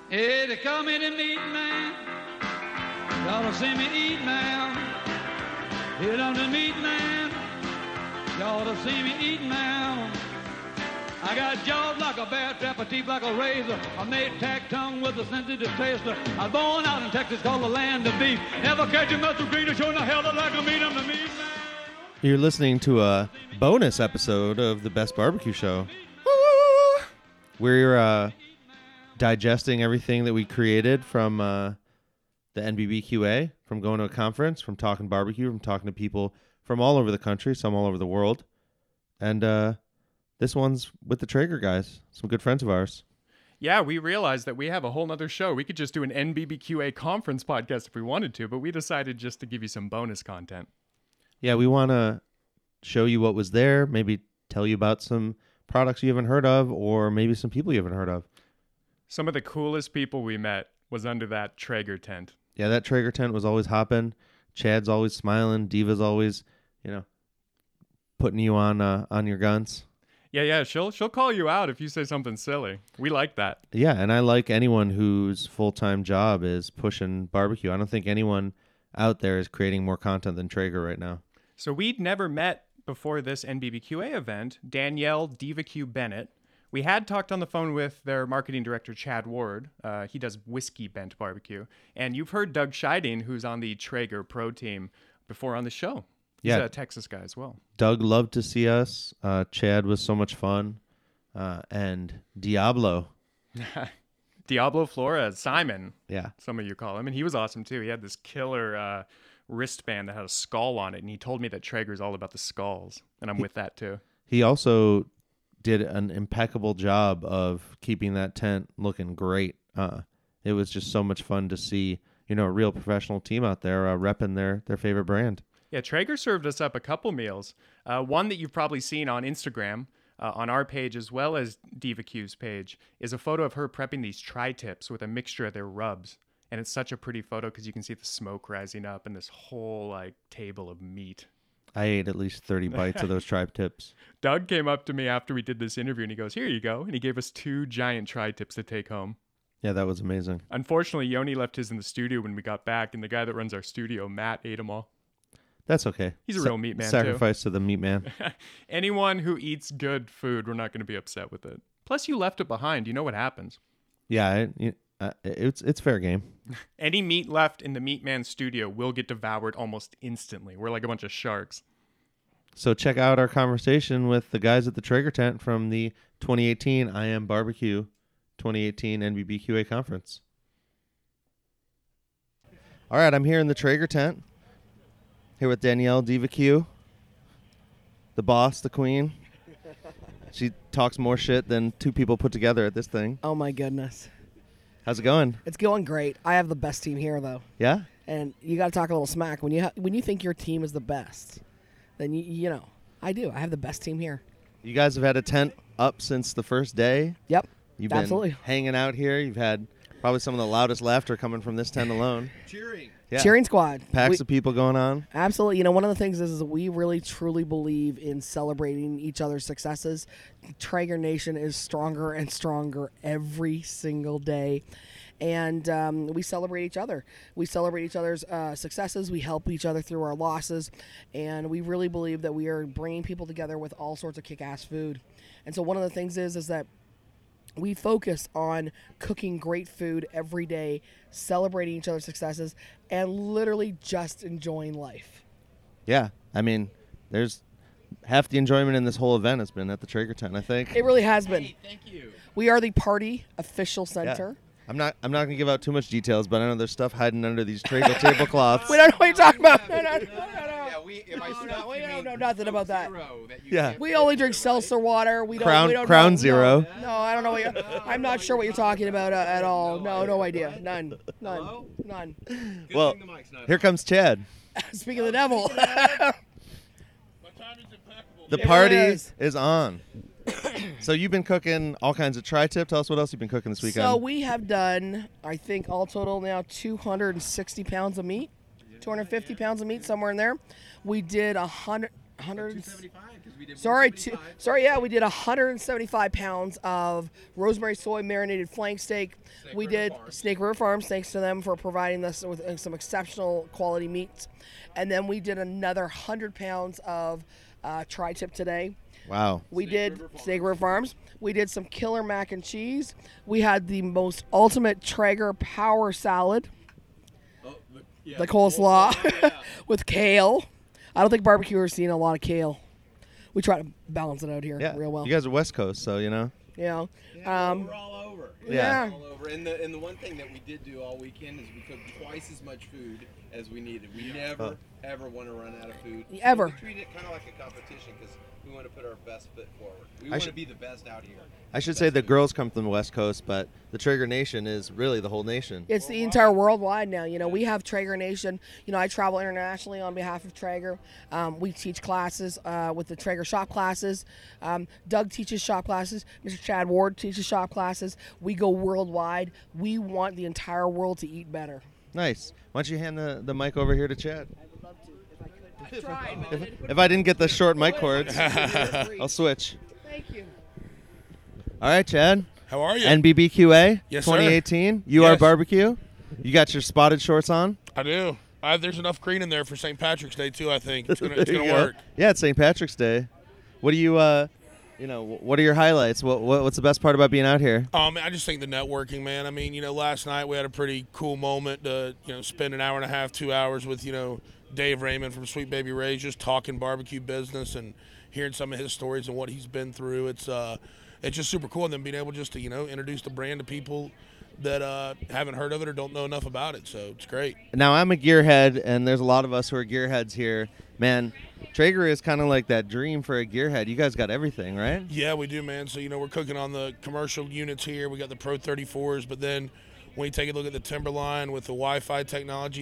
Hey, they call me the meat man. Y'all to see me eat now. Here I'm the meat man. Y'all to see me eat now. I got jaws like a bear trap, a teeth like a razor. I made tack tongue with a sensitive taster. I was born out in Texas, called the land of beef. Never catch a muscle greener, showing the hell like a meat. I'm the meat man. You're listening to a bonus episode of the Best Barbecue Show. We're digesting everything that we created from the NBBQA, from going to a conference, from talking barbecue, from talking to people from all over the country, some all over the world. And this one's with the Traeger guys, some good friends of ours. Yeah, we realized that we have a whole nother show. We could just do an NBBQA conference podcast if we wanted to, but we decided just to give you some bonus content. Yeah, we want to show you what was there, maybe tell you about some products you haven't heard of, or maybe some people you haven't heard of. Some of the coolest people we met was under that Traeger tent. Yeah, that Traeger tent was always hopping. Chad's always smiling. Diva's always, putting you on your guns. Yeah, she'll call you out if you say something silly. We like that. Yeah, and I like anyone whose full-time job is pushing barbecue. I don't think anyone out there is creating more content than Traeger right now. So we'd never met before this NBBQA event, Danielle DivaQ Bennett. We had talked on the phone with their marketing director, Chad Ward. He does whiskey bent barbecue. And you've heard Doug Scheiding, who's on the Traeger Pro team, before on the show. He's a Texas guy as well. Doug loved to see us. Chad was so much fun. And Diablo. Diablo Flores, Simon. Yeah. Some of you call him. And he was awesome, too. He had this killer wristband that had a skull on it. And he told me that Traeger's all about the skulls. And I'm with that, too. He also did an impeccable job of keeping that tent looking great. It was just so much fun to see, a real professional team out there repping their favorite brand. Yeah, Traeger served us up a couple meals. One that you've probably seen on Instagram, on our page as well as DivaQ's page, is a photo of her prepping these tri-tips with a mixture of their rubs. And it's such a pretty photo because you can see the smoke rising up and this whole table of meat. I ate at least 30 bites of those tri-tips. Doug came up to me after we did this interview and he goes, "Here you go." And he gave us 2 giant tri-tips to take home. Yeah, that was amazing. Unfortunately, Yoni left his in the studio when we got back, and the guy that runs our studio, Matt, ate them all. That's okay. He's a real meat man, Sacrifice to the meat man. Anyone who eats good food, we're not going to be upset with it. Plus, you left it behind. You know what happens. Yeah, it's fair game. Any meat left in the Meat Man studio will get devoured almost instantly. We're like a bunch of sharks. So check out our conversation with the guys at the Traeger tent from the 2018 I Am Barbecue 2018 NBBQA conference. All right, I'm here in the Traeger tent. Here with Danielle DivaQ, the boss, the queen. She talks more shit than 2 people put together at this thing. Oh, my goodness. How's it going? It's going great. I have the best team here, though. Yeah? And you got to talk a little smack. When you think your team is the best, then, I do. I have the best team here. You guys have had a tent up since the first day. Yep, You've absolutely. been hanging out here. You've had probably some of the loudest laughter coming from this tent alone. Cheering. Yeah. Cheering squad. Packs of people going on. Absolutely. One of the things is we really, truly believe in celebrating each other's successes. Traeger Nation is stronger and stronger every single day. And we celebrate each other. We celebrate each other's successes. We help each other through our losses. And we really believe that we are bringing people together with all sorts of kick-ass food. And so one of the things is that we focus on cooking great food every day, celebrating each other's successes, and literally just enjoying life. Yeah. I mean, there's half the enjoyment in this whole event has been at the Traeger tent, I think. It really has been. Hey, thank you. We are the party official center. Yeah. I'm not going to give out too much details, but I know there's stuff hiding under these Traeger tablecloths. We don't know what you're talking about. No. Yeah, we don't know nothing about that. Yeah. We only drink seltzer water. We don't. Crown know. Zero. No, I don't know what I'm not sure what you're talking about at all. No idea. None. Well, here comes Chad. Speaking of the devil. The party is on. So you've been cooking all kinds of tri-tip. Tell us what else you've been cooking this weekend. So we have done, I think, all total now 260 pounds of meat, 250 pounds of meat, somewhere in there. We did 100. 275 because we did Sorry, 175. yeah, we did 175 pounds of rosemary soy marinated flank steak. We did Snake River Farms, thanks to them for providing us with some exceptional quality meats. And then we did another 100 pounds of tri-tip today. Wow. We did Snake River Farms. We did some killer mac and cheese. We had the most ultimate Traeger power salad, the coleslaw with kale. I don't think barbecuers seen a lot of kale. We try to balance it out here Yeah. real well. You guys are West Coast, so you know. You know, We're all over. Yeah. All over. And the one thing that we did do all weekend is we cooked twice as much food as we needed. We never, ever want to run out of food. Ever. We treat it kind of like a competition because we want to put our best foot forward. We want to be the best out here. I should say the girls come from the West Coast, but the Traeger Nation is really the whole nation. It's the entire worldwide now. You know, we have Traeger Nation. You know, I travel internationally on behalf of Traeger. We teach classes with the Traeger shop classes. Doug teaches shop classes. Mr. Chad Ward teaches shop classes. We go worldwide. We want the entire world to eat better. Nice. Why don't you hand the mic over here to Chad? I would love to if I could. I tried, but If I didn't get the short mic cords, I'll switch. Thank you. All right, Chad. How are you? NBBQA Yes, sir. 2018. You are Yes. barbecue. You got your spotted shorts on. I do. There's enough green in there for St. Patrick's Day too. I think it's There gonna you go. work. Yeah, it's St. Patrick's Day. What do you, what are your highlights? What's the best part about being out here? I just think the networking, man. I mean, last night we had a pretty cool moment to, spend an hour and a half, 2 hours with, Dave Raymond from Sweet Baby Ray's, just talking barbecue business and hearing some of his stories and what he's been through. It's just super cool, and then being able just to, introduce the brand to people that haven't heard of it or don't know enough about it. So it's great. Now, I'm a gearhead, and there's a lot of us who are gearheads here. Man, Traeger is kind of like that dream for a gearhead. You guys got everything, right? Yeah, we do, man. So, we're cooking on the commercial units here. We got the Pro 34s, but then when you take a look at the Timberline with the Wi-Fi technology,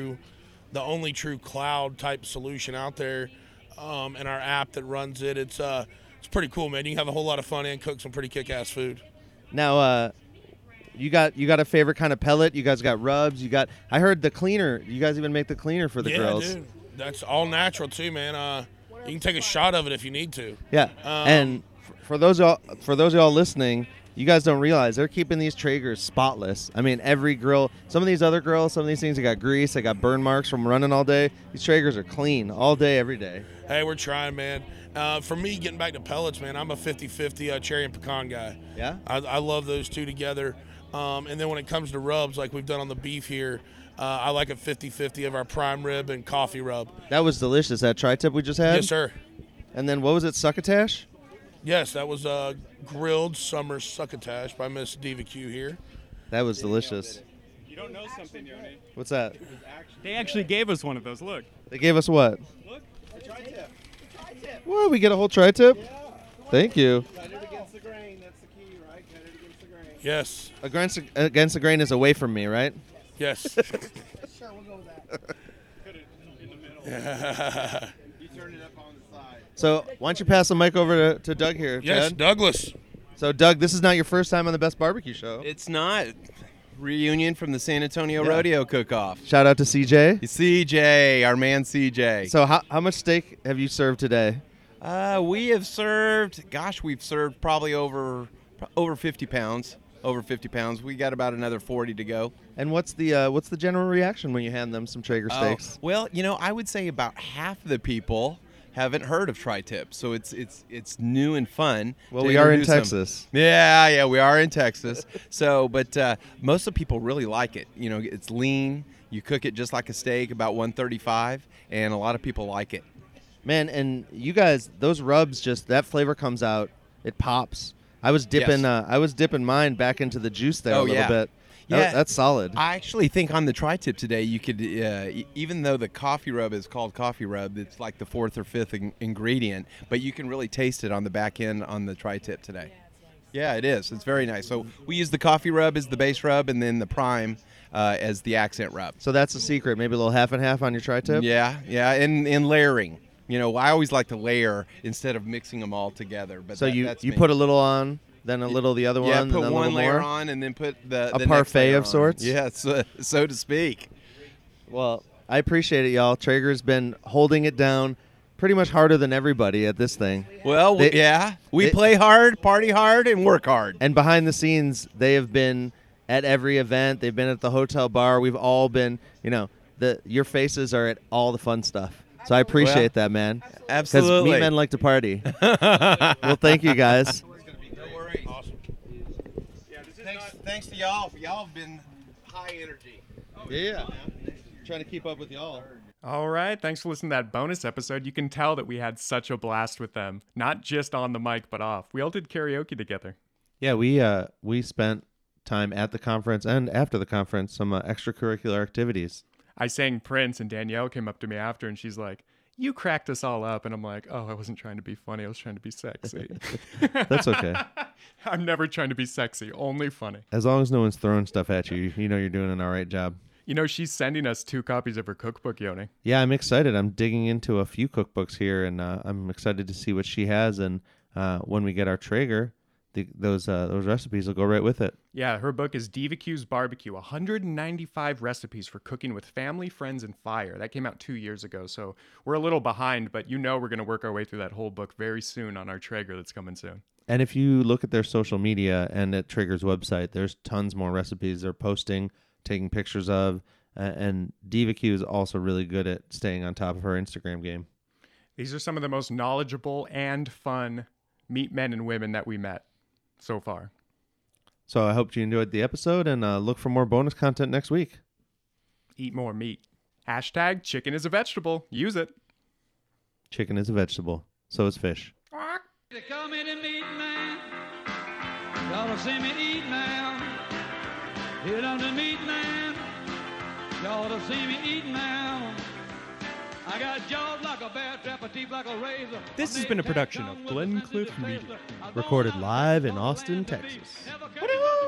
the only true cloud-type solution out there, and our app that runs it, it's pretty cool, man. You can have a whole lot of fun and cook some pretty kick-ass food. Now, you got a favorite kind of pellet? You guys got rubs? I heard the cleaner. You guys even make the cleaner for the grills. Yeah, dude. That's all natural too, man. You can take a shot of it if you need to. Yeah. And for those of y'all listening, you guys don't realize they're keeping these Traegers spotless. I mean, every grill, some of these other grills, some of these things, they got grease, they got burn marks from running all day. These Traegers are clean all day, every day. Hey, we're trying, man. For me, getting back to pellets, man, I'm a 50-50 cherry and pecan guy. Yeah? I love those two together. And then when it comes to rubs, like we've done on the beef here, I like a 50-50 of our prime rib and coffee rub. That was delicious, that tri-tip we just had? Yes, sir. And then what was it, succotash? Yes, that was grilled summer succotash by Miss Diva Q here. That was delicious. You don't know something, Yoni. What's that? They actually gave us one of those. Look. They gave us what? Look. What, we get a whole tri-tip? Thank you. Cut it against the grain. That's the key, right? Cut it against the grain. Yes. Against the grain is away from me, right? Yes. Sure, we'll go with that. Put it in the middle. You turn it up on the side. So why don't you pass the mic over to Doug here, Yes, Chad? Douglas. So, Doug, this is not your first time on the Best Barbecue Show. It's not. Reunion from the San Antonio Yeah. Rodeo Cook-Off. Shout out to CJ. CJ, our man CJ. So how much steak have you served today? We've served probably over 50 pounds. Over 50 pounds. We got about another 40 to go. And what's the general reaction when you hand them some Traeger steaks? Well, I would say about half of the people haven't heard of tri-tip, so it's new and fun. Well, to we are in introduce them. Texas. Yeah, we are in Texas. So, but most of the people really like it. It's lean. You cook it just like a steak, about 135, and a lot of people like it. Man, and you guys, those rubs, just that flavor comes out. It pops. I was dipping mine back into the juice there a little bit. Yeah, That's solid. I actually think on the tri-tip today, you could, even though the coffee rub is called coffee rub, it's like the fourth or fifth ingredient, but you can really taste it on the back end on the tri-tip today. Yeah, it is. It's very nice. So we use the coffee rub as the base rub, and then the prime as the accent rub. So that's the secret. Maybe a little half and half on your tri-tip? Yeah, and layering. I always like to layer instead of mixing them all together. But So that's you me. put a little on, then a little the other one, Yeah, and put then a one little layer more. on, and then put the A next parfait layer of on. sorts? Yes, so to speak. Well, I appreciate it, y'all. Traeger's been holding it down, pretty much harder than everybody at this thing. Well, we play hard, party hard, and work hard. And behind the scenes, they have been at every event. They've been at the hotel bar. We've all been, your faces are at all the fun stuff. So I appreciate that, man. Absolutely. Because meat men like to party. Well, thank you, guys. No worries. Awesome. Thanks to y'all. Y'all have been high energy. Yeah. Trying to keep up with y'all. All right. Thanks for listening to that bonus episode. You can tell that we had such a blast with them, not just on the mic, but off. We all did karaoke together. Yeah, we spent time at the conference and after the conference, some extracurricular activities. I sang Prince, and Danielle came up to me after, and she's like, "You cracked us all up." And I'm like, "Oh, I wasn't trying to be funny. I was trying to be sexy." That's okay. I'm never trying to be sexy, only funny. As long as no one's throwing stuff at you, you know you're doing an all right job. She's sending us 2 copies of her cookbook, Yoni. Yeah, I'm excited. I'm digging into a few cookbooks here, and I'm excited to see what she has. And when we get our Traeger, those recipes will go right with it. Yeah, her book is Diva Q's Barbecue, 195 recipes for cooking with family, friends, and fire. That came out 2 years ago, so we're a little behind, but we're going to work our way through that whole book very soon on our Traeger that's coming soon. And if you look at their social media and at Traeger's website, there's tons more recipes they're posting, taking pictures of, and Diva Q is also really good at staying on top of her Instagram game. These are some of the most knowledgeable and fun meat men and women that we met so far. So I hope you enjoyed the episode, and look for more bonus content next week. Eat more meat. # chicken is a vegetable. Use it. Chicken is a vegetable. So is fish. They call me the meat man. Y'all will see me eat now. Hit on the meat man. Y'all will see me eat now. I got jaws like a bear trap, a teeth like a razor. This has been a production of Glencliff Media. Recorded live in Austin, Texas. Woo!